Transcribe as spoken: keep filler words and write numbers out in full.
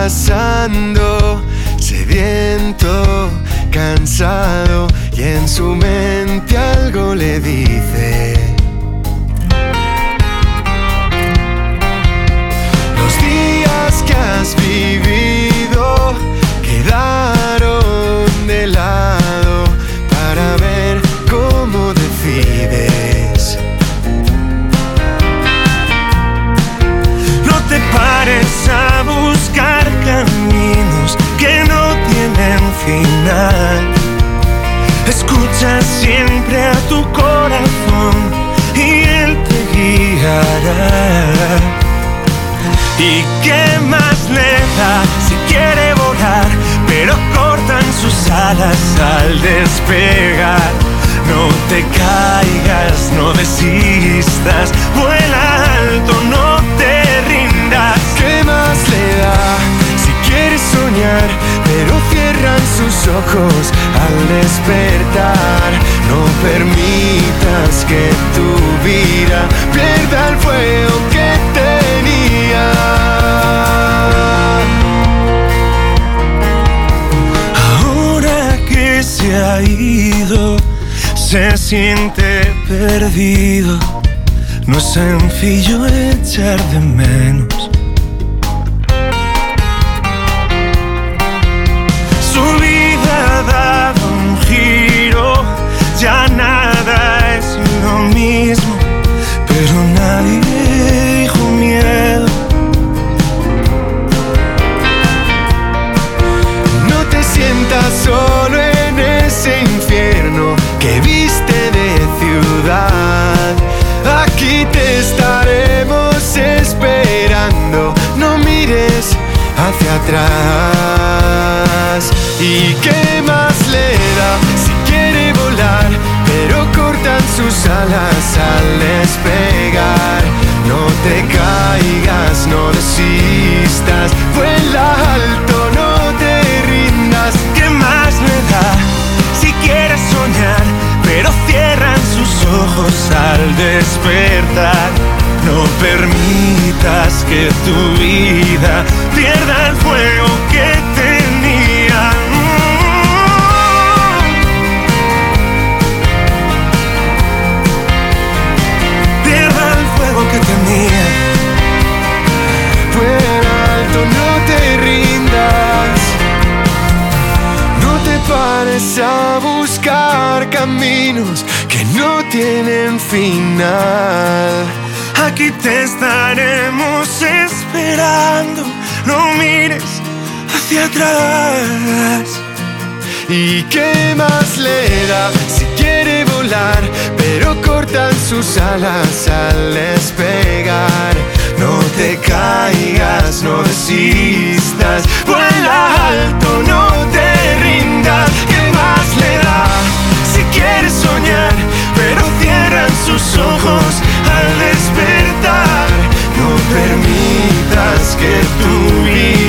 pasando, sediento, cansado, y en su mente algo le dice. Los días que has vivido quedaron de lado para ver cómo decides. No te pares a buscar caminos que no tienen final. Escucha siempre a tu corazón y él te guiará. ¿Y qué más le da si quiere volar, pero cortan sus alas al despegar? No te caigas, no desistas, vuela alto, no te rindas. ¿Qué más le da si quiere soñar, pero cierran sus ojos al despertar? No permitas que tu vida pierda el fuego que tenía. Ahora que se ha ido, se siente perdido. No es sencillo echar de menos. Su vida ha dado un giro, ya nada es lo mismo, pero nadie dijo miedo. No te sientas solo en ese infierno que viste de ciudad. Aquí te estaremos esperando, no mires hacia atrás. ¿Y qué más le da si quiere volar, pero cortan sus alas al despegar? No te caigas, no desistas, vuela alto, no te rindas. ¿Qué más le da si quieres soñar, pero cierran sus ojos al despertar? No permitas que tu vida pierda el fuego que tenía. Pierda el fuego que tenía. Vuela alto, no te rindas. No te pares a buscar caminos que no tienen final. Aquí te estaremos esperando, no mires hacia atrás. ¿Y qué más le da si quiere volar, pero cortan sus alas al despegar? No te caigas, no desistas, vuela alto, no te rindas. ¿Qué más le da si quieres soñar, pero cierran sus ojos al despertar? No permitas que tu vida